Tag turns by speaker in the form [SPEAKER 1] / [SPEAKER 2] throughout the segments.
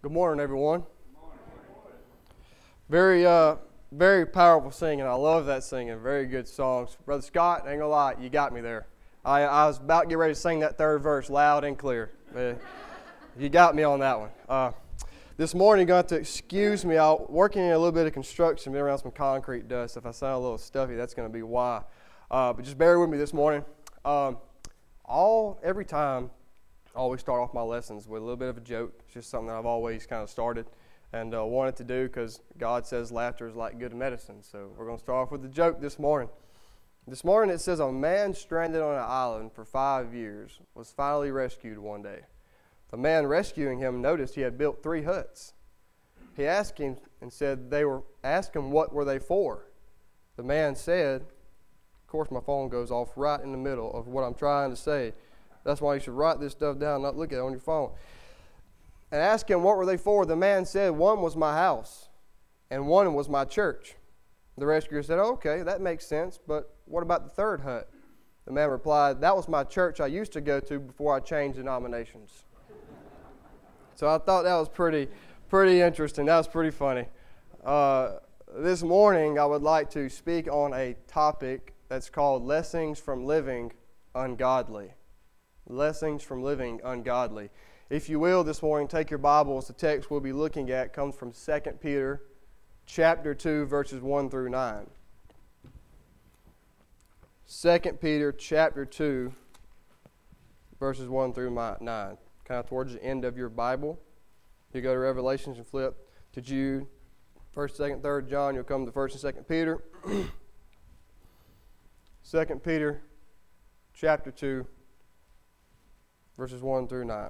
[SPEAKER 1] Good morning, everyone. Very, very powerful singing. I love that singing. Very good songs. Brother Scott, ain't gonna lie, you got me there. I was about to get ready to sing that third verse loud and clear. You got me on that one. This morning, you're going to have to excuse me. I'm working in a little bit of construction, been around some concrete dust. If I sound a little stuffy, that's going to be why. But just bear with me this morning. Every time, I always start off my lessons with a little bit of a joke. It's just something that I've always kind of started and wanted to do because God says laughter is like good medicine. So we're going to start off with a joke this morning. This morning it says a man stranded on an island for 5 years was finally rescued one day. The man rescuing him noticed he had built 3 huts. He asked him and said asked him what were they for. The man said, of course my phone goes off right in the middle of what I'm trying to say. That's why you should write this stuff down, not look at it on your phone. And asked him what were they for. The man said, one was my house and one was my church. The rescuer said, okay, that makes sense, but what about the third hut? The man replied, that was my church I used to go to before I changed denominations. So I thought that was pretty interesting. That was pretty funny. This morning I would like to speak on a topic that's called lessons from living ungodly. Lessons from living ungodly. If you will, this morning, take your Bibles. The text we'll be looking at comes from 2 Peter chapter 2, verses 1 through 9. 2 Peter chapter 2, verses 1 through 9. Kind of towards the end of your Bible. You go to Revelations and flip to Jude. 1st, 2nd, 3rd John, you'll come to 1st and 2nd Peter. 2 Peter chapter 2, verses 1 through 9.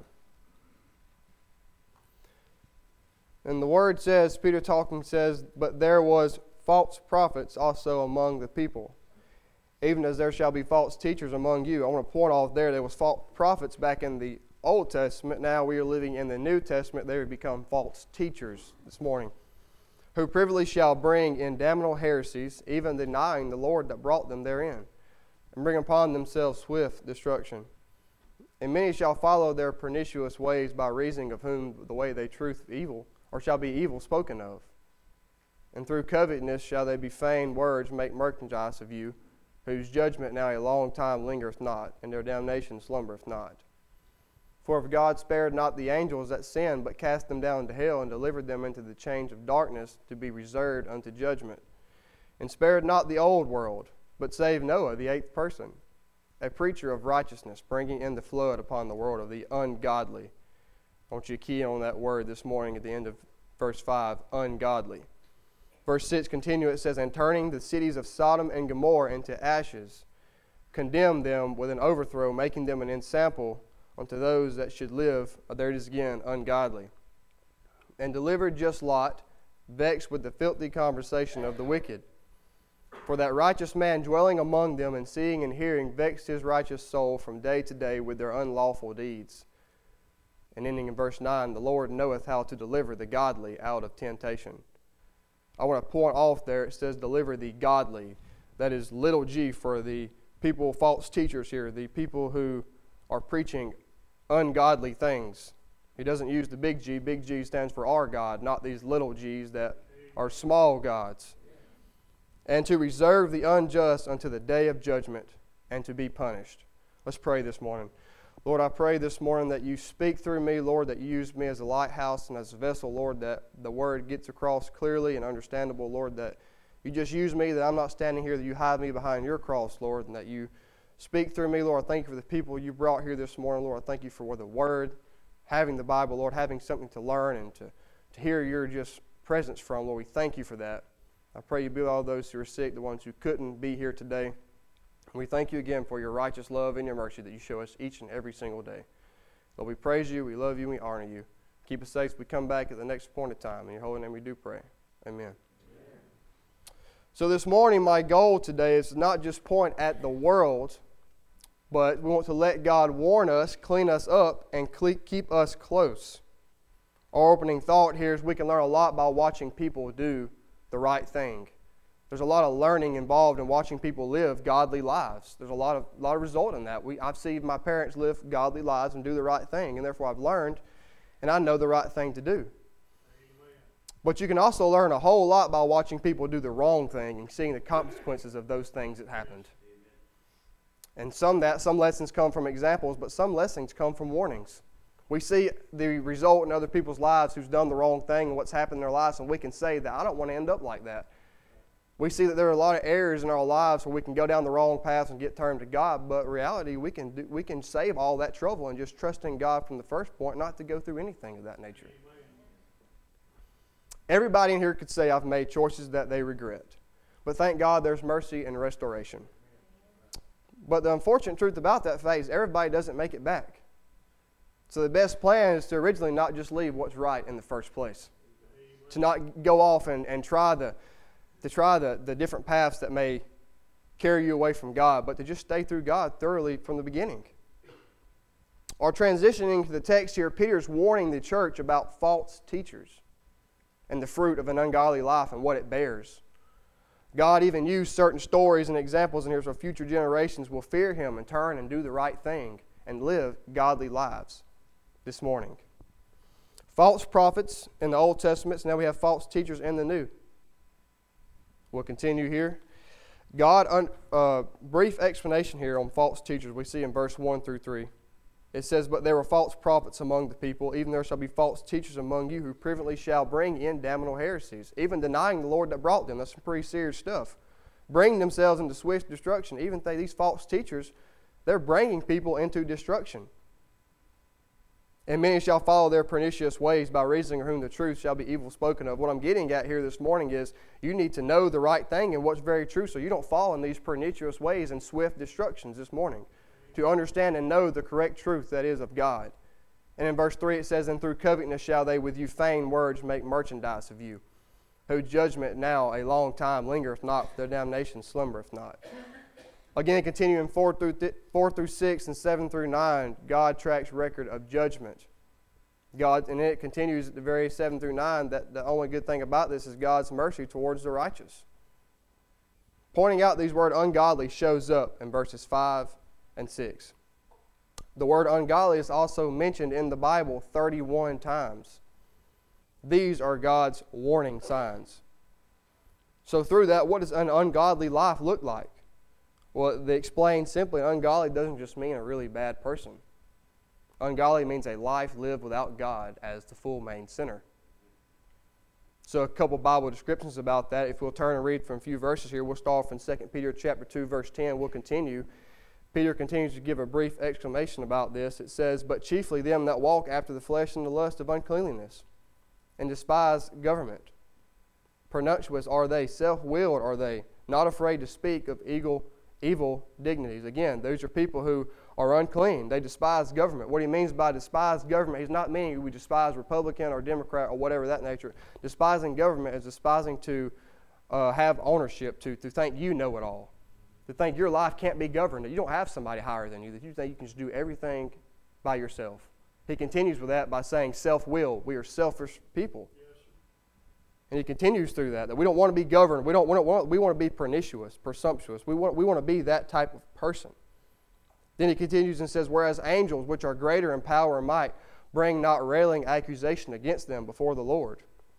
[SPEAKER 1] And the word says, Peter talking says, but there was false prophets also among the people, even as there shall be false teachers among you. I want to point off there was false prophets back in the Old Testament. Now we are living in the New Testament. They would become false teachers this morning, who privily shall bring in damnable heresies, even denying the Lord that brought them therein, and bring upon themselves swift destruction. And many shall follow their pernicious ways, by reason of whom the way they truth evil, or shall be evil spoken of. And through covetousness shall they be feigned words make merchandise of you, whose judgment now a long time lingereth not, and their damnation slumbereth not. For if God spared not the angels that sinned, but cast them down to hell, and delivered them into the chains of darkness, to be reserved unto judgment, and spared not the old world, but saved Noah, the 8th person, a preacher of righteousness, bringing in the flood upon the world of the ungodly. I want you to key on that word this morning at the end of verse 5, ungodly. Verse 6 continue, it says, and turning the cities of Sodom and Gomorrah into ashes, condemned them with an overthrow, making them an ensample unto those that should live, there it is again, ungodly. And delivered just Lot, vexed with the filthy conversation of the wicked. For that righteous man dwelling among them, and seeing and hearing, vexed his righteous soul from day to day with their unlawful deeds. And ending in verse 9, the Lord knoweth how to deliver the godly out of temptation. I want to point off there, it says deliver the godly. That is little g for the people, false teachers here, the people who are preaching ungodly things. He doesn't use the big G. Big G stands for our God, not these little g's that are small gods. And to reserve the unjust unto the day of judgment, and to be punished. Let's pray this morning. Lord, I pray this morning that you speak through me, Lord, that you use me as a lighthouse and as a vessel, Lord, that the word gets across clearly and understandable, Lord, that you just use me, that I'm not standing here, that you hide me behind your cross, Lord, and that you speak through me, Lord. I thank you for the people you brought here this morning, Lord. I thank you for the word, having the Bible, Lord, having something to learn and to hear your just presence from, Lord. We thank you for that. I pray you be with all those who are sick, the ones who couldn't be here today. We thank you again for your righteous love and your mercy that you show us each and every single day. Lord, we praise you, we love you, and we honor you. Keep us safe as we come back at the next appointed time. In your holy name we do pray. Amen. So this morning, my goal today is to not just point at the world, but we want to let God warn us, clean us up, and keep us close. Our opening thought here is we can learn a lot by watching people do the right thing. There's a lot of learning involved in watching people live godly lives. There's a lot of result in that. I've seen my parents live godly lives and do the right thing, and therefore I've learned, and I know the right thing to do. But you can also learn a whole lot by watching people do the wrong thing and seeing the consequences of those things that happened. And some lessons come from examples, but some lessons come from warnings. We see the result in other people's lives who's done the wrong thing and what's happened in their lives, and we can say that I don't want to end up like that. We see that there are a lot of errors in our lives where we can go down the wrong path and get turned to God, but in reality, we can save all that trouble and just trust in God from the first point, not to go through anything of that nature. Everybody in here could say, I've made choices that they regret. But thank God there's mercy and restoration. But the unfortunate truth about that fact is everybody doesn't make it back. So the best plan is to originally not just leave what's right in the first place. To not go off and try the different paths that may carry you away from God, but to just stay through God thoroughly from the beginning. Our transitioning to the text here, Peter's warning the church about false teachers and the fruit of an ungodly life and what it bears. God even used certain stories and examples in here so future generations will fear Him and turn and do the right thing and live godly lives this morning. False prophets in the Old Testament, so now we have false teachers in the New. We'll continue here. Brief explanation here on false teachers we see in verse 1 through 3. It says, but there were false prophets among the people, even there shall be false teachers among you who privily shall bring in damnable heresies, even denying the Lord that brought them. That's some pretty serious stuff. Bringing themselves into swift destruction. Even these false teachers, they're bringing people into destruction. And many shall follow their pernicious ways, by reason of whom the truth shall be evil spoken of. What I'm getting at here this morning is you need to know the right thing and what's very true so you don't fall in these pernicious ways and swift destructions this morning. To understand and know the correct truth that is of God. And in verse 3 it says, and through covetousness shall they with you feign words make merchandise of you, whose judgment now a long time lingereth not, their damnation slumbereth not. Again, continuing 4 through 6 and 7 through 9, God tracks record of judgment. And then it continues at the very 7 through 9 that the only good thing about this is God's mercy towards the righteous. Pointing out these word ungodly shows up in verses 5 and 6. The word ungodly is also mentioned in the Bible 31 times. These are God's warning signs. So through that, what does an ungodly life look like? Well, they explain simply, ungodly doesn't just mean a really bad person. Ungodly means a life lived without God as the full main sinner. So a couple Bible descriptions about that. If we'll turn and read from a few verses here, we'll start from 2 Peter chapter 2, verse 10. We'll continue. Peter continues to give a brief exclamation about this. It says, but chiefly them that walk after the flesh in the lust of uncleanliness, and despise government. Pernicious are they, self-willed are they, not afraid to speak of evil dignities. Again, those are people who are unclean. They despise government. What he means by despise government, he's not meaning we despise Republican or Democrat or whatever that nature. Despising government is despising to have ownership, to think you know it all. To think your life can't be governed, that you don't have somebody higher than you, that you think you can just do everything by yourself. He continues with that by saying self-will. We are selfish people. And he continues through that we don't want to be governed. We want to be pernicious, presumptuous. We want to be that type of person. Then he continues and says, whereas angels, which are greater in power and might, bring not railing accusation against them before the Lord.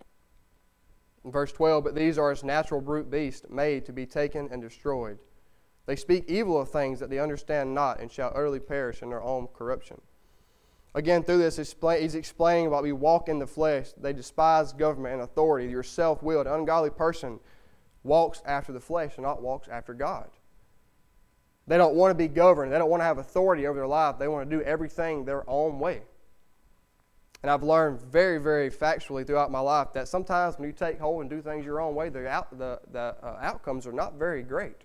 [SPEAKER 1] In verse 12, but these are as natural brute beasts, made to be taken and destroyed. They speak evil of things that they understand not, and shall utterly perish in their own corruption. Again, through this, he's explaining about we walk in the flesh. They despise government and authority. Your self-willed, ungodly person walks after the flesh and not walks after God. They don't want to be governed. They don't want to have authority over their life. They want to do everything their own way. And I've learned very, very factually throughout my life that sometimes when you take hold and do things your own way, the outcomes are not very great.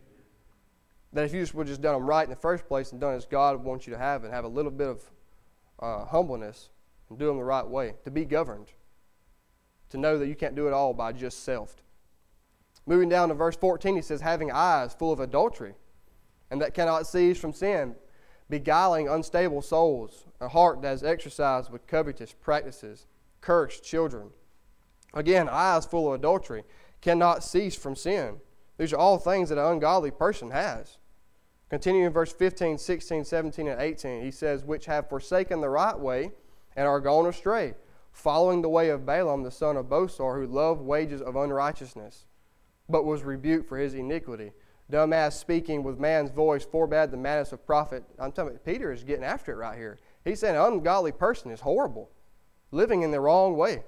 [SPEAKER 1] That if you would just done them right in the first place and done as God wants you to have and have a little bit of humbleness and do them the right way, to be governed, to know that you can't do it all by just self. Moving down to verse 14, he says, having eyes full of adultery, and that cannot cease from sin, beguiling unstable souls, a heart that is exercised with covetous practices, cursed children. Again, eyes full of adultery, cannot cease from sin. These are all things that an ungodly person has. Continuing in verse 15, 16, 17, and 18, he says, which have forsaken the right way and are gone astray, following the way of Balaam the son of Bosor, who loved wages of unrighteousness, but was rebuked for his iniquity. Dumbass speaking with man's voice forbade the madness of prophet. I'm telling you, Peter is getting after it right here. He's saying an ungodly person is horrible, living in the wrong way.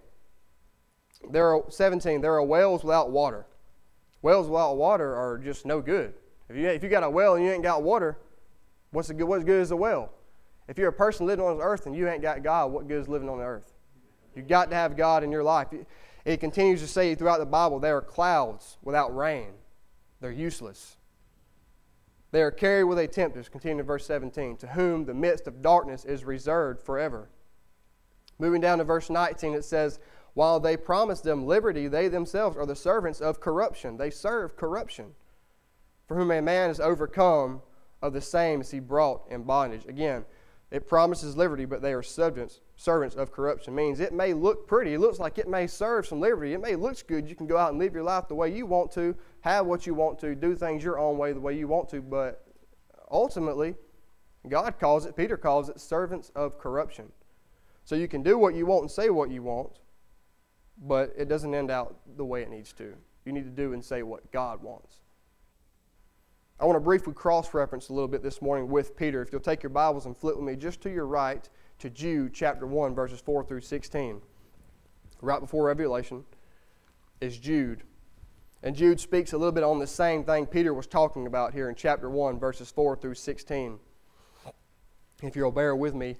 [SPEAKER 1] 17, there are wells without water. Wells without water are just no good. If you got a well and you ain't got water, what's good is a well? If you're a person living on this earth and you ain't got God, what good is living on the earth? You've got to have God in your life. It continues to say throughout the Bible, there are clouds without rain. They're useless. They are carried with a tempest, continuing in verse 17, to whom the midst of darkness is reserved forever. Moving down to verse 19, it says, while they promise them liberty, they themselves are the servants of corruption. They serve corruption. For whom a man is overcome, of the same is he brought in bondage. Again, it promises liberty, but they are servants of corruption. Means it may look pretty. It looks like it may serve some liberty. It may look good. You can go out and live your life the way you want to, have what you want to, do things your own way, the way you want to. But ultimately, God calls it, Peter calls it, servants of corruption. So you can do what you want and say what you want, but it doesn't end out the way it needs to. You need to do and say what God wants. I want to briefly cross-reference a little bit this morning with Peter. If you'll take your Bibles and flip with me just to your right to Jude chapter 1, verses 4 through 16. Right before Revelation is Jude. And Jude speaks a little bit on the same thing Peter was talking about here in chapter 1, verses 4 through 16. If you'll bear with me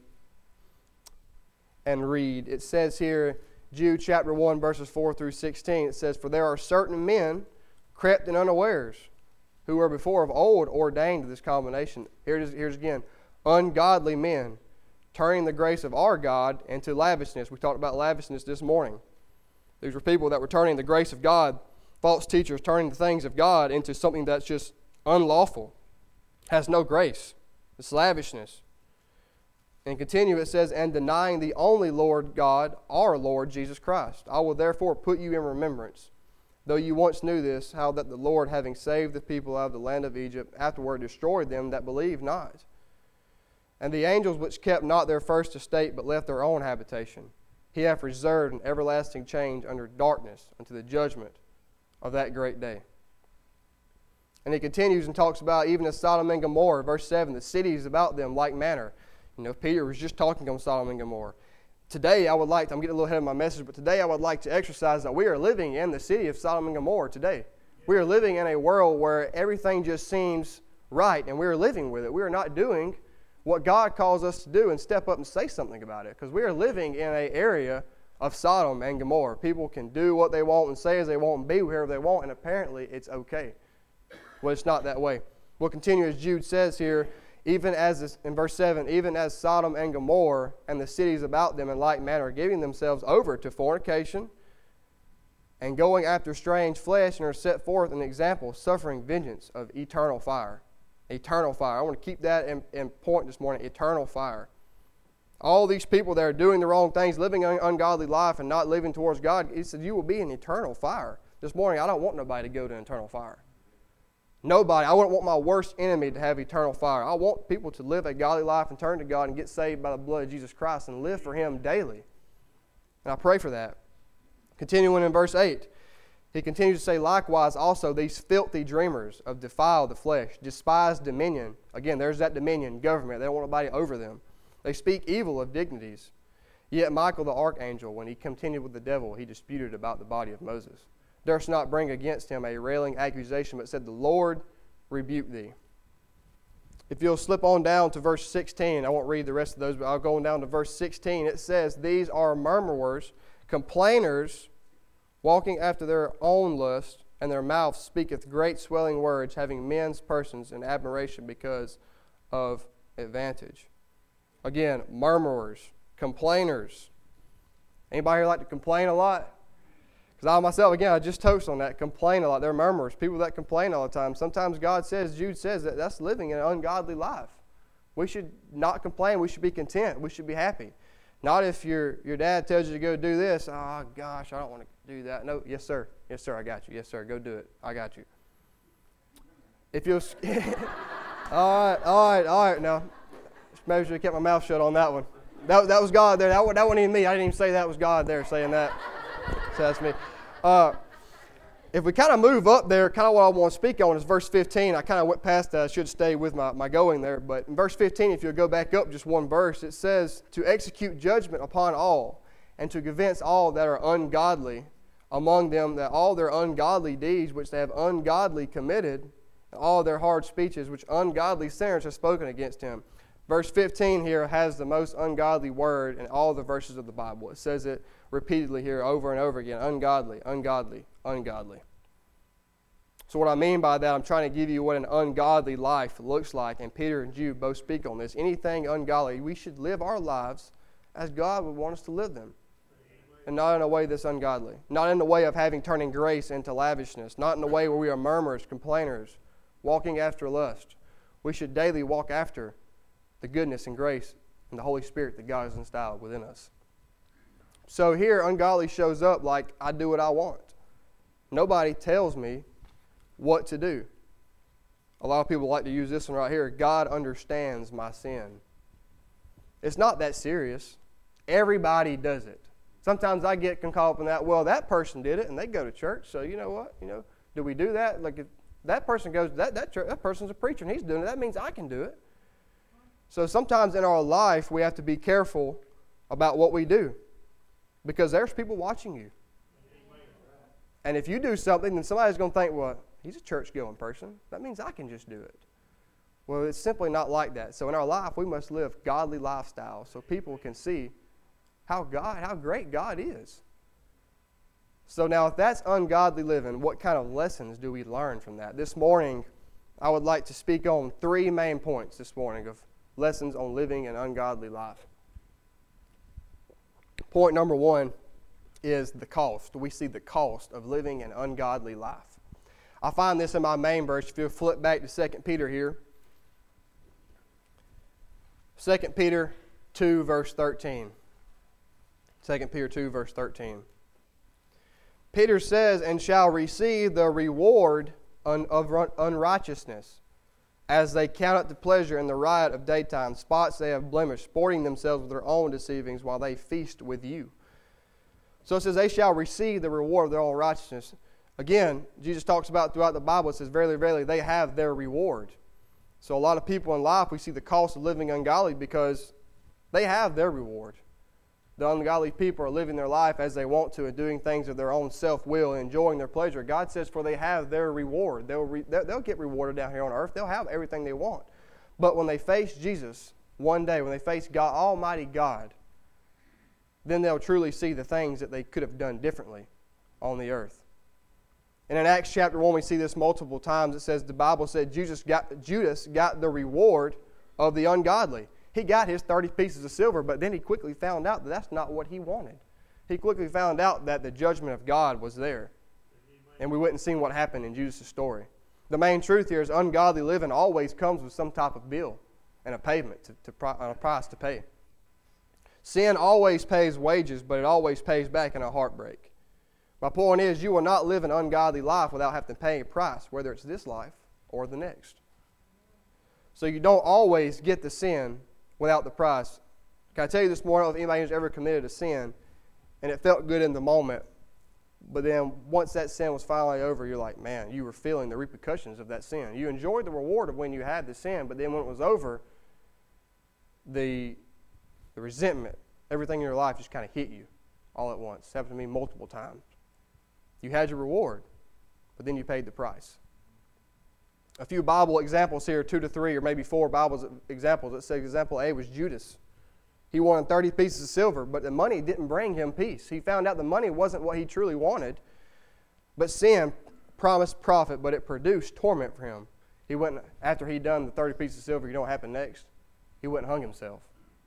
[SPEAKER 1] and read. It says here, Jude chapter 1, verses 4 through 16, it says, for there are certain men crept in unawares, who were before of old ordained to this combination. Here's again, ungodly men, turning the grace of our God into lavishness. We talked about lavishness this morning. These were people that were turning the grace of God, false teachers turning the things of God into something that's just unlawful, has no grace. It's lavishness. And continue, it says, and denying the only Lord God, our Lord Jesus Christ. I will therefore put you in remembrance, though you once knew this, how that the Lord, having saved the people out of the land of Egypt, afterward destroyed them that believed not. And the angels which kept not their first estate, but left their own habitation, he hath reserved an everlasting change under darkness unto the judgment of that great day. And he continues and talks about even as Sodom and Gomorrah, verse 7, the cities about them like manner. You know, Peter was just talking on Sodom and Gomorrah. Today, I'm getting a little ahead of my message, but today I would like to exercise that we are living in the city of Sodom and Gomorrah today. We are living in a world where everything just seems right, and we are living with it. We are not doing what God calls us to do and step up and say something about it, because we are living in an area of Sodom and Gomorrah. People can do what they want and say as they want and be wherever they want, and apparently it's okay. Well, it's not that way. We'll continue as Jude says here, even as, in verse 7, even as Sodom and Gomorrah and the cities about them in like manner, giving themselves over to fornication and going after strange flesh, and are set forth an example, suffering vengeance of eternal fire. Eternal fire. I want to keep that in point this morning, eternal fire. All these people that are doing the wrong things, living an ungodly life and not living towards God, he said, you will be in eternal fire. This morning, I don't want nobody to go to eternal fire. Nobody. I wouldn't want my worst enemy to have eternal fire. I want people to live a godly life and turn to God and get saved by the blood of Jesus Christ and live for Him daily. And I pray for that. Continuing in verse 8, he continues to say, likewise also these filthy dreamers of defile the flesh, despise dominion. Again, there's that dominion, government. They don't want nobody over them. They speak evil of dignities. Yet Michael the archangel, when he continued with the devil, he disputed about the body of Moses. Durst not bring against him a railing accusation, but said, the Lord rebuke thee. If you'll slip on down to verse 16, I won't read the rest of those, but I'll go on down to verse 16. It says, these are murmurers, complainers, walking after their own lust, and their mouth speaketh great swelling words, having men's persons in admiration because of advantage. Again, murmurers, complainers. Anybody here like to complain a lot? Because I myself, again, I just touched on that, complain a lot. They're murmurers, people that complain all the time. Sometimes God says, Jude says, that that's living an ungodly life. We should not complain. We should be content. We should be happy. Not if your dad tells you to go do this. Oh, gosh, I don't want to do that. No, yes, sir. Yes, sir, I got you. Yes, sir, go do it. I got you. If you'll... all right. Now, maybe I should have kept my mouth shut on that one. That was God there. That wasn't even me. I didn't even say that was God there saying that. So that's me. If we kind of move up there, kind of what I want to speak on is verse 15. I kind of went past that. I should stay with my going there. But in verse 15, if you'll go back up just one verse, it says, to execute judgment upon all, and to convince all that are ungodly among them that all their ungodly deeds which they have ungodly committed, and all their hard speeches which ungodly sinners have spoken against him. Verse 15 here has the most ungodly word in all the verses of the Bible. It says it repeatedly here over and over again. Ungodly, ungodly, ungodly. So what I mean by that, I'm trying to give you what an ungodly life looks like. And Peter and Jude both speak on this. Anything ungodly, we should live our lives as God would want us to live them. And not in a way that's ungodly. Not in the way of turning grace into lavishness. Not in the way where we are murmurers, complainers, walking after lust. We should daily walk after the goodness and grace and the Holy Spirit that God has instilled within us. So here, ungodly shows up like I do what I want. Nobody tells me what to do. A lot of people like to use this one right here. God understands my sin. It's not that serious. Everybody does it. Sometimes I get caught up in that. Well, that person did it, and they go to church. So you know what? Do we do that? Like if that person goes to that church, that person's a preacher, and he's doing it. That means I can do it. So sometimes in our life, we have to be careful about what we do, because there's people watching you. And if you do something, then somebody's going to think, well, he's a church-going person. That means I can just do it. Well, it's simply not like that. So in our life, we must live godly lifestyles so people can see how great God is. So now, if that's ungodly living, what kind of lessons do we learn from that? This morning, I would like to speak on 3 main points this morning of lessons on living an ungodly life. Point number 1 is the cost. We see the cost of living an ungodly life. I find this in my main verse. If you flip back to 2 Peter here. 2 Peter 2, verse 13. 2 Peter 2, verse 13. Peter says, and shall receive the reward of unrighteousness, as they count it to pleasure in the riot of daytime, spots they have blemished, sporting themselves with their own deceivings while they feast with you. So it says they shall receive the reward of their own righteousness. Again, Jesus talks about throughout the Bible, it says, verily, verily, they have their reward. So a lot of people in life, we see the cost of living ungodly because they have their reward. The ungodly people are living their life as they want to and doing things of their own self-will and enjoying their pleasure. God says, for they have their reward. They'll get rewarded down here on earth. They'll have everything they want. But when they face Jesus one day, when they face God, Almighty God, then they'll truly see the things that they could have done differently on the earth. And in Acts chapter 1, we see this multiple times. It says, the Bible said Judas got the reward of the ungodly. He got his 30 pieces of silver, but then he quickly found out that that's not what he wanted. He quickly found out that the judgment of God was there. And we went and seen what happened in Judas' story. The main truth here is ungodly living always comes with some type of bill and a payment, a price to pay. Sin always pays wages, but it always pays back in a heartbreak. My point is, you will not live an ungodly life without having to pay a price, whether it's this life or the next. So you don't always get the sin without the price. Can I tell you this morning, if anybody who's ever committed a sin, and it felt good in the moment, but then once that sin was finally over, you're like, man, you were feeling the repercussions of that sin. You enjoyed the reward of when you had the sin, but then when it was over, the resentment, everything in your life just kind of hit you all at once. It's happened to me multiple times. You had your reward, but then you paid the price. A few Bible examples here, 2 to 3 or maybe 4 Bible examples. Let's say example A was Judas. He wanted 30 pieces of silver, but the money didn't bring him peace. He found out the money wasn't what he truly wanted, but sin promised profit, but it produced torment for him. He went, after he'd done the 30 pieces of silver, you know what happened next? He went and hung himself.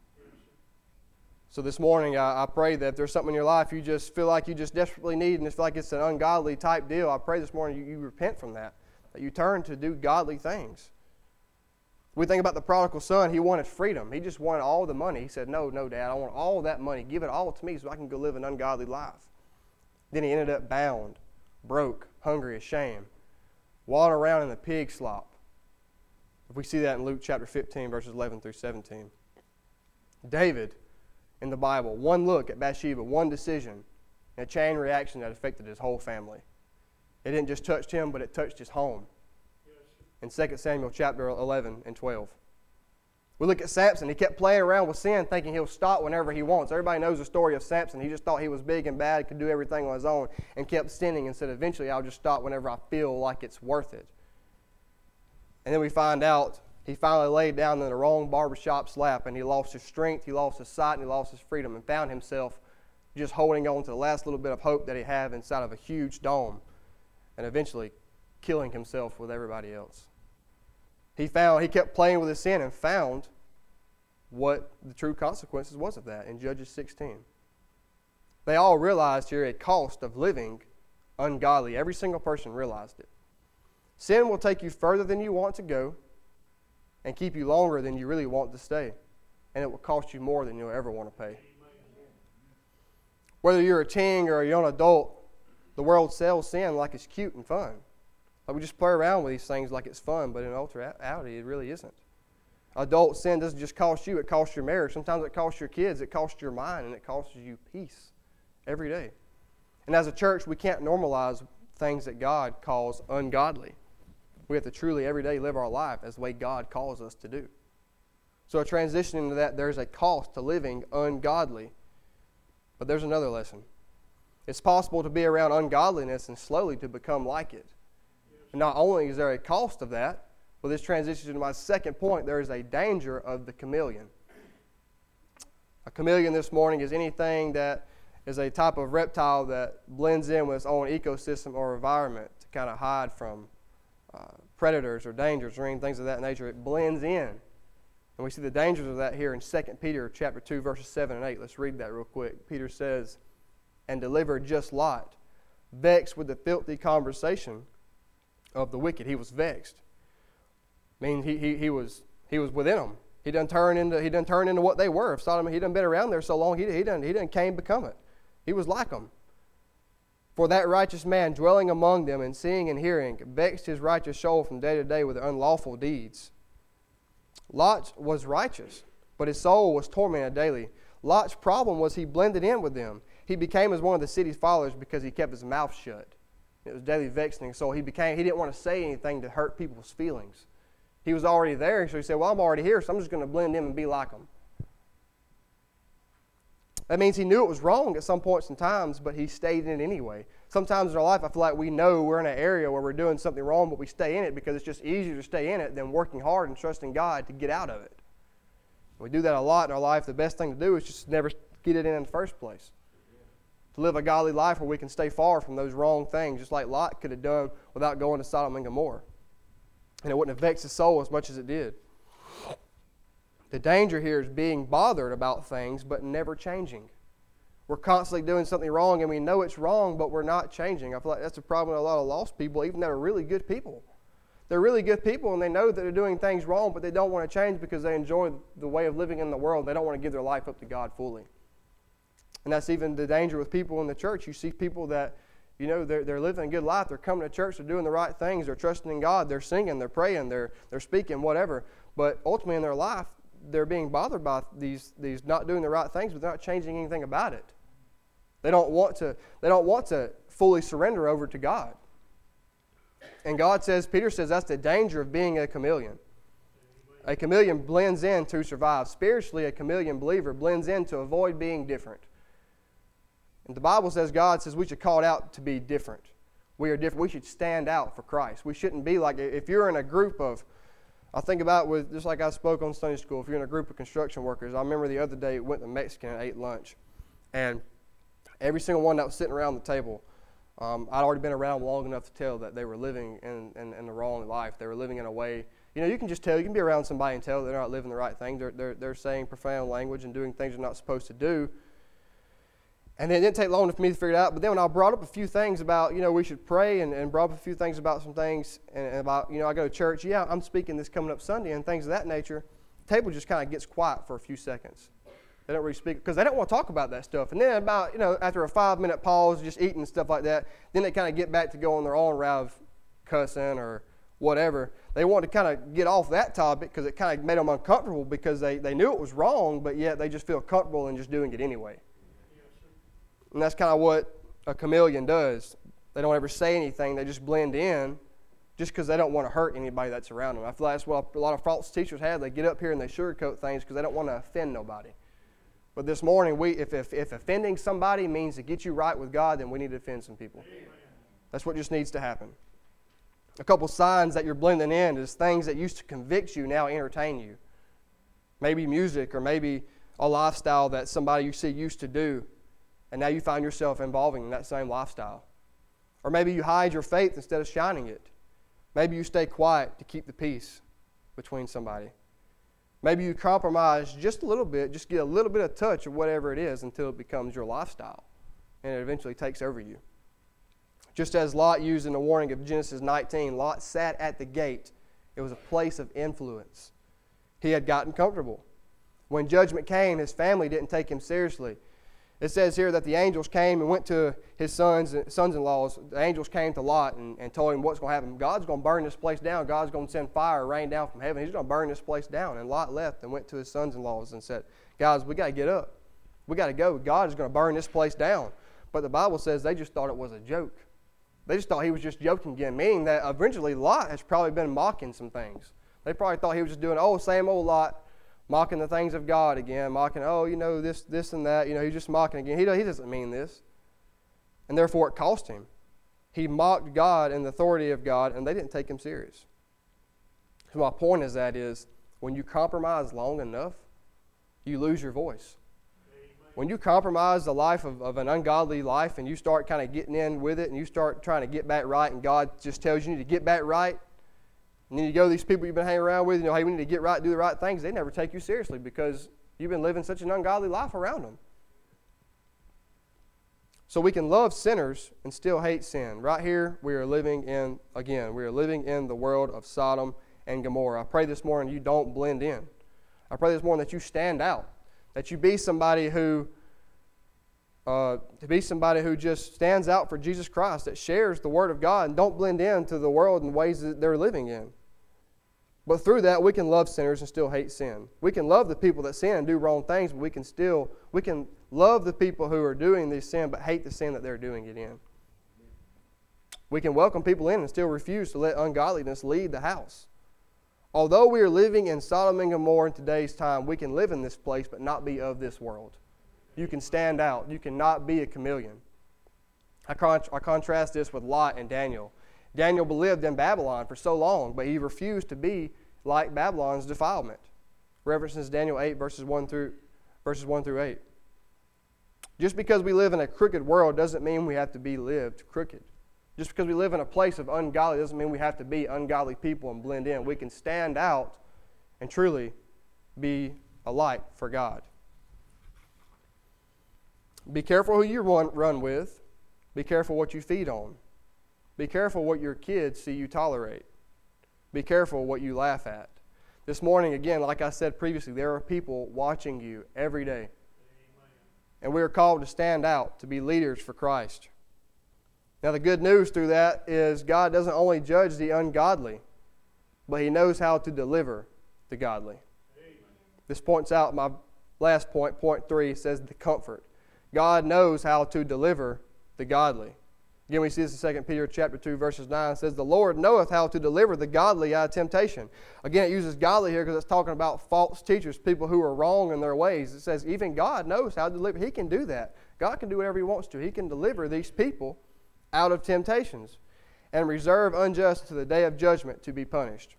[SPEAKER 1] So this morning, I pray that if there's something in your life you just feel like you just desperately need and just feel like it's an ungodly type deal, I pray this morning you repent from that you turn to do godly things. We think about the prodigal son. He wanted freedom. He just wanted all the money. He said, no, Dad, I want all that money. Give it all to me so I can go live an ungodly life. Then he ended up bound, broke, hungry, ashamed, wandering around in the pig slop. We see that in Luke chapter 15, verses 11 through 17. David in the Bible. One look at Bathsheba, one decision, and a chain reaction that affected his whole family. It didn't just touch him, but it touched his home. In 2 Samuel chapter 11 and 12. We look at Samson. He kept playing around with sin, thinking he'll stop whenever he wants. Everybody knows the story of Samson. He just thought he was big and bad, could do everything on his own, and kept sinning and said, eventually I'll just stop whenever I feel like it's worth it. And then we find out he finally laid down in the wrong barbershop's lap, and he lost his strength, he lost his sight, and he lost his freedom, and found himself just holding on to the last little bit of hope that he had inside of a huge dome, and eventually killing himself with everybody else. He kept playing with his sin and found what the true consequences was of that in Judges 16. They all realized here a cost of living ungodly. Every single person realized it. Sin will take you further than you want to go and keep you longer than you really want to stay. And it will cost you more than you'll ever want to pay. Whether you're a teen or a young adult, the world sells sin like it's cute and fun. Like we just play around with these things like it's fun, but in reality, it really isn't. Adult sin doesn't just cost you, it costs your marriage. Sometimes it costs your kids, it costs your mind, and it costs you peace every day. And as a church, we can't normalize things that God calls ungodly. We have to truly every day live our life as the way God calls us to do. So a transition into that, there's a cost to living ungodly. But there's another lesson. It's possible to be around ungodliness and slowly to become like it. And not only is there a cost of that, but this transitions to my second point, there is a danger of the chameleon. A chameleon this morning is anything that is a type of reptile that blends in with its own ecosystem or environment to kind of hide from predators or dangers or any things of that nature. It blends in. And we see the dangers of that here in 2 Peter chapter 2, verses 7 and 8. Let's read that real quick. Peter says, "And delivered just Lot, vexed with the filthy conversation of the wicked." He was vexed. I mean, he was within them. He done turned into what they were. If Sodom, he done been around there so long, he done came become it. He was like them. "For that righteous man dwelling among them and seeing and hearing vexed his righteous soul from day to day with unlawful deeds." Lot was righteous, but his soul was tormented daily. Lot's problem was he blended in with them. He became as one of the city's followers because he kept his mouth shut. It was daily vexing. So he didn't want to say anything to hurt people's feelings. He was already there, so he said, well, I'm already here, so I'm just going to blend in and be like them. That means he knew it was wrong at some points and times, but he stayed in it anyway. Sometimes in our life, I feel like we know we're in an area where we're doing something wrong, but we stay in it because it's just easier to stay in it than working hard and trusting God to get out of it. We do that a lot in our life. The best thing to do is just never get it in the first place. To live a godly life where we can stay far from those wrong things, just like Lot could have done without going to Sodom and Gomorrah. And it wouldn't have vexed his soul as much as it did. The danger here is being bothered about things but never changing. We're constantly doing something wrong and we know it's wrong, but we're not changing. I feel like that's a problem with a lot of lost people, even that are really good people. They're really good people and they know that they're doing things wrong, but they don't want to change because they enjoy the way of living in the world. They don't want to give their life up to God fully. And that's even the danger with people in the church. You see people that, they're living a good life. They're coming to church. They're doing the right things. They're trusting in God. They're singing. They're praying. They're speaking, whatever. But ultimately in their life, they're being bothered by these not doing the right things, but they're not changing anything about it. They don't want to fully surrender over to God. And Peter says that's the danger of being a chameleon. A chameleon blends in to survive. Spiritually, a chameleon believer blends in to avoid being different. And the Bible says, God says we should call it out to be different. We are different. We should stand out for Christ. We shouldn't be like, if you're in a group of, I think about with, just like I spoke on Sunday school, if you're in a group of construction workers, I remember the other day went to Mexican and ate lunch. And every single one that was sitting around the table, I'd already been around long enough to tell that they were living in the wrong life. They were living in a way, you can just tell, you can be around somebody and tell they're not living the right thing. They're saying profound language and doing things they're not supposed to do. And then it didn't take long for me to figure it out. But then when I brought up a few things about, we should pray and brought up a few things about some things and about, I go to church. Yeah, I'm speaking this coming up Sunday and things of that nature. The table just kind of gets quiet for a few seconds. They don't really speak because they don't want to talk about that stuff. And then about, after a 5-minute pause, just eating and stuff like that, then they kind of get back to go on their own route of cussing or whatever. They wanted to kind of get off that topic because it kind of made them uncomfortable because they knew it was wrong, but yet they just feel comfortable in just doing it anyway. And that's kind of what a chameleon does. They don't ever say anything. They just blend in just because they don't want to hurt anybody that's around them. I feel like that's what a lot of false teachers have. They get up here and they sugarcoat things because they don't want to offend nobody. But this morning, if offending somebody means to get you right with God, then we need to offend some people. That's what just needs to happen. A couple signs that you're blending in is things that used to convict you now entertain you. Maybe music or maybe a lifestyle that somebody you see used to do, and now you find yourself involving in that same lifestyle. Or maybe you hide your faith instead of shining it. Maybe you stay quiet to keep the peace between somebody. Maybe you compromise just a little bit, just get a little bit of touch of whatever it is until it becomes your lifestyle, and it eventually takes over you. Just as Lot used in the warning of Genesis 19, Lot sat at the gate. It was a place of influence. He had gotten comfortable. When judgment came, his family didn't take him seriously. It says here that the angels came and went to his sons-in-laws. The angels came to Lot and told him what's going to happen. God's going to burn this place down. God's going to send fire, rain down from heaven. He's going to burn this place down. And Lot left and went to his sons-in-laws and said, guys, we got to get up. We got to go. God is going to burn this place down. But the Bible says they just thought it was a joke. They just thought he was just joking again, meaning that eventually Lot has probably been mocking some things. They probably thought he was just doing, same old Lot, mocking the things of God again, mocking, this and that. He's just mocking again. He doesn't mean this. And therefore it cost him. He mocked God and the authority of God, and they didn't take him serious. So my point is when you compromise long enough, you lose your voice. When you compromise the life of an ungodly life and you start kind of getting in with it and you start trying to get back right and God just tells you need to get back right, and then you go to these people you've been hanging around with, hey, we need to get right, do the right things, they never take you seriously because you've been living such an ungodly life around them. So we can love sinners and still hate sin. Right here, we are living in the world of Sodom and Gomorrah. I pray this morning you don't blend in. I pray this morning that you stand out. That you be somebody who just stands out for Jesus Christ, that shares the Word of God and don't blend into the world and ways that they're living in. But through that, we can love sinners and still hate sin. We can love the people that sin and do wrong things, but we can love the people who are doing this sin but hate the sin that they're doing it in. We can welcome people in and still refuse to let ungodliness lead the house. Although we are living in Sodom and Gomorrah in today's time, we can live in this place but not be of this world. You can stand out. You cannot be a chameleon. I contrast this with Lot and Daniel. Daniel lived in Babylon for so long, but he refused to be like Babylon's defilement. References Daniel 8, verses 1 through 8. Just because we live in a crooked world doesn't mean we have to be lived crooked. Just because we live in a place of ungodly doesn't mean we have to be ungodly people and blend in. We can stand out and truly be a light for God. Be careful who you run with. Be careful what you feed on. Be careful what your kids see you tolerate. Be careful what you laugh at. This morning, again, like I said previously, there are people watching you every day. And we are called to stand out, to be leaders for Christ. Now, the good news through that is God doesn't only judge the ungodly, but He knows how to deliver the godly. Amen. This points out my last point, point 3, says the comfort. God knows how to deliver the godly. Again, we see this in 2 Peter chapter 2, verses 9. It says, the Lord knoweth how to deliver the godly out of temptation. Again, it uses godly here because it's talking about false teachers, people who are wrong in their ways. It says even God knows how to deliver. He can do that. God can do whatever He wants to. He can deliver these people out of temptations and reserve unjust to the day of judgment to be punished.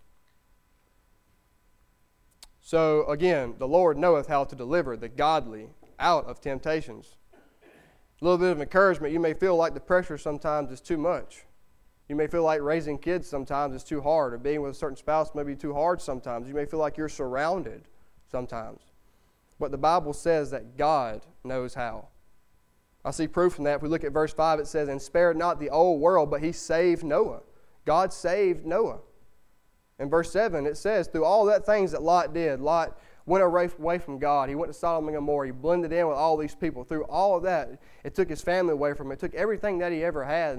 [SPEAKER 1] So again, the Lord knoweth how to deliver the godly out of temptations. A little bit of encouragement. You may feel like the pressure sometimes is too much. You may feel like raising kids sometimes is too hard, or being with a certain spouse may be too hard sometimes. You may feel like you're surrounded sometimes. But the Bible says that God knows how. I see proof from that. If we look at verse 5, it says, and spared not the old world, but He saved Noah. God saved Noah. In verse 7, it says, through all that things that Lot did, Lot went away from God. He went to Sodom and Gomorrah. He blended in with all these people. Through all of that, it took his family away from him. It took everything that he ever had. And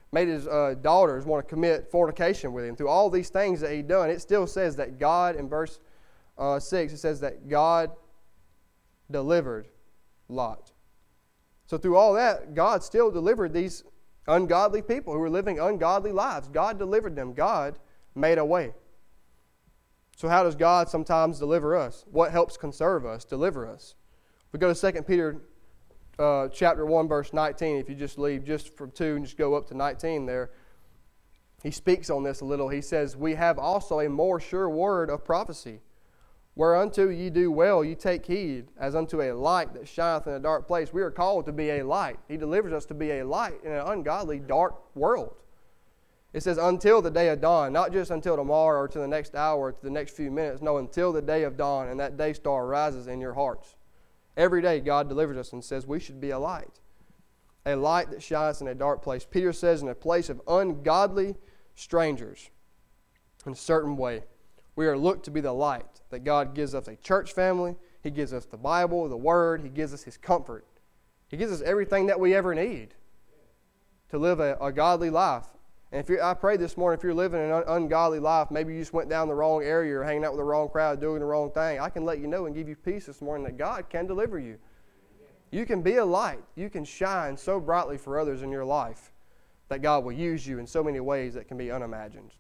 [SPEAKER 1] made his daughters want to commit fornication with him. Through all these things that he'd done, it still says that God, in verse 6, it says that God delivered Lot. So through all that, God still delivered these ungodly people who were living ungodly lives. God delivered them. God made a way. So how does God sometimes deliver us? What helps conserve us, deliver us? We go to 2 Peter chapter 1, verse 19. If you just leave just from 2 and just go up to 19 there, he speaks on this a little. He says, "We have also a more sure word of prophecy, whereunto ye do well, ye take heed, as unto a light that shineth in a dark place." We are called to be a light. He delivers us to be a light in an ungodly, dark world. It says, until the day of dawn, not just until tomorrow or to the next hour or to the next few minutes. No, until the day of dawn and that day star rises in your hearts. Every day God delivers us and says we should be a light that shines in a dark place. Peter says, in a place of ungodly strangers, in a certain way, we are looked to be the light that God gives us a church family. He gives us the Bible, the Word. He gives us His comfort. He gives us everything that we ever need to live a godly life. And I pray this morning, if you're living an ungodly life, maybe you just went down the wrong area or hanging out with the wrong crowd, doing the wrong thing, I can let you know and give you peace this morning that God can deliver you. You can be a light. You can shine so brightly for others in your life that God will use you in so many ways that can be unimagined.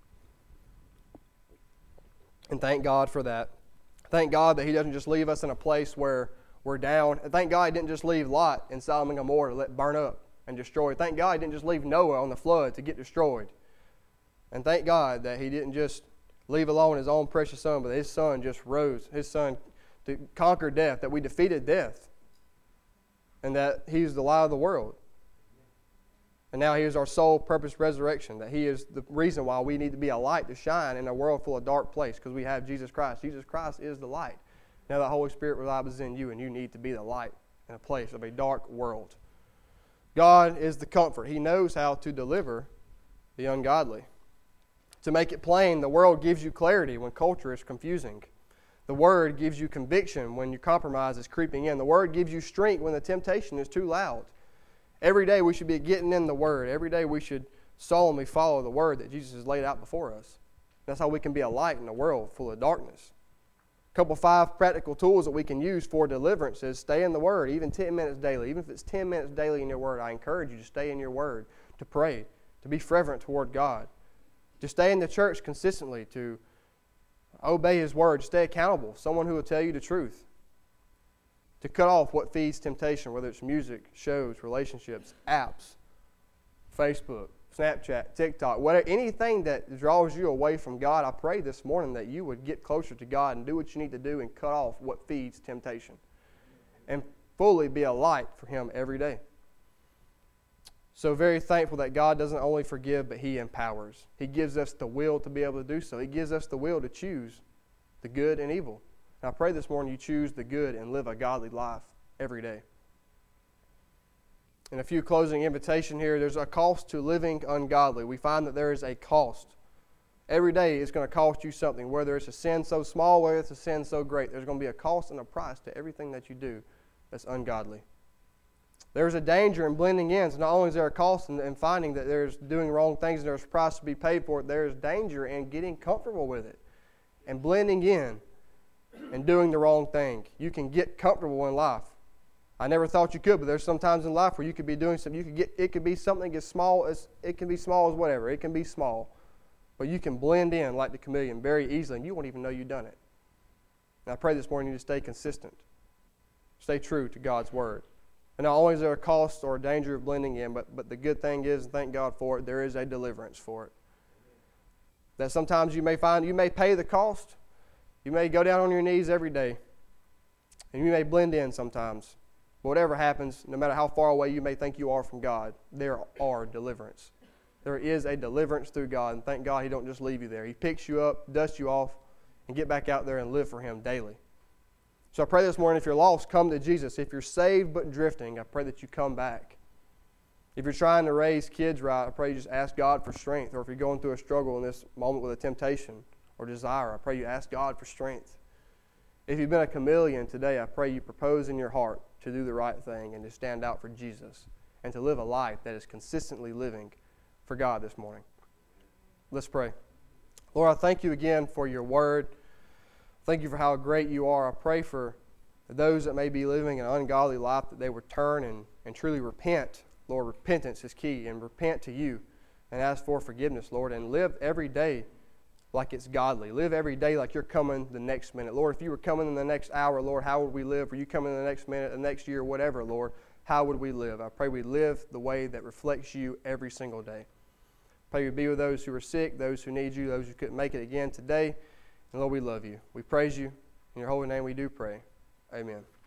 [SPEAKER 1] And thank God for that. Thank God that He doesn't just leave us in a place where we're down. And thank God He didn't just leave Lot in Sodom and Gomorrah to let burn up and destroyed. Thank God He didn't just leave Noah on the flood to get destroyed. And thank God that He didn't just leave alone His own precious Son, but His Son just rose, His Son to conquer death, that we defeated death, and that He's the light of the world. And now He is our sole purpose resurrection, that He is the reason why we need to be a light to shine in a world full of dark place, because we have Jesus Christ. Jesus Christ is the light. Now the Holy Spirit resides in you, and you need to be the light in a place of a dark world. God is the comfort. He knows how to deliver the ungodly. To make it plain, the world gives you clarity when culture is confusing. The Word gives you conviction when your compromise is creeping in. The Word gives you strength when the temptation is too loud. Every day we should be getting in the Word. Every day we should solemnly follow the Word that Jesus has laid out before us. That's how we can be a light in a world full of darkness. A couple 5 practical tools that we can use for deliverance is stay in the Word, even 10 minutes daily. Even if it's 10 minutes daily in your Word, I encourage you to stay in your Word, to pray, to be fervent toward God, to stay in the church consistently, to obey His Word, stay accountable, someone who will tell you the truth, to cut off what feeds temptation, whether it's music, shows, relationships, apps, Facebook, Snapchat, TikTok, whatever, anything that draws you away from God. I pray this morning that you would get closer to God and do what you need to do and cut off what feeds temptation and fully be a light for Him every day. So very thankful that God doesn't only forgive, but He empowers. He gives us the will to be able to do so. He gives us the will to choose the good and evil. And I pray this morning you choose the good and live a godly life every day. In a few closing invitation here, there's a cost to living ungodly. We find that there is a cost. Every day it's going to cost you something, whether it's a sin so small, whether it's a sin so great. There's going to be a cost and a price to everything that you do that's ungodly. There's a danger in blending in. So not only is there a cost in finding that there's doing wrong things and there's a price to be paid for it, there's danger in getting comfortable with it and blending in and doing the wrong thing. You can get comfortable in life. I never thought you could, but there's some times in life where you could be doing something. It could be something as small as whatever. It can be small, but you can blend in like the chameleon very easily, and you won't even know you've done it. And I pray this morning you to stay consistent, stay true to God's Word. And not only is there a cost or a danger of blending in, but the good thing is, and thank God for it, there is a deliverance for it. That sometimes you may find you may pay the cost. You may go down on your knees every day, and you may blend in sometimes. But whatever happens, no matter how far away you may think you are from God, there are deliverance. There is a deliverance through God, and thank God He don't just leave you there. He picks you up, dusts you off, and get back out there and live for Him daily. So I pray this morning, if you're lost, come to Jesus. If you're saved but drifting, I pray that you come back. If you're trying to raise kids right, I pray you just ask God for strength. Or if you're going through a struggle in this moment with a temptation or desire, I pray you ask God for strength. If you've been a chameleon today, I pray you propose in your heart to do the right thing and to stand out for Jesus and to live a life that is consistently living for God this morning. Let's pray. Lord, I thank you again for your word. Thank you for how great you are. I pray for those that may be living an ungodly life, that they would turn and truly repent. Lord, repentance is key, and repent to you and ask for forgiveness, Lord, and live every day like it's godly. Live every day like you're coming the next minute. Lord, if you were coming in the next hour, Lord, how would we live? Are you coming in the next minute, the next year, whatever, Lord? How would we live? I pray we live the way that reflects you every single day. Pray you be with those who are sick, those who need you, those who couldn't make it again today. And Lord, we love you. We praise you. In your holy name we do pray. Amen.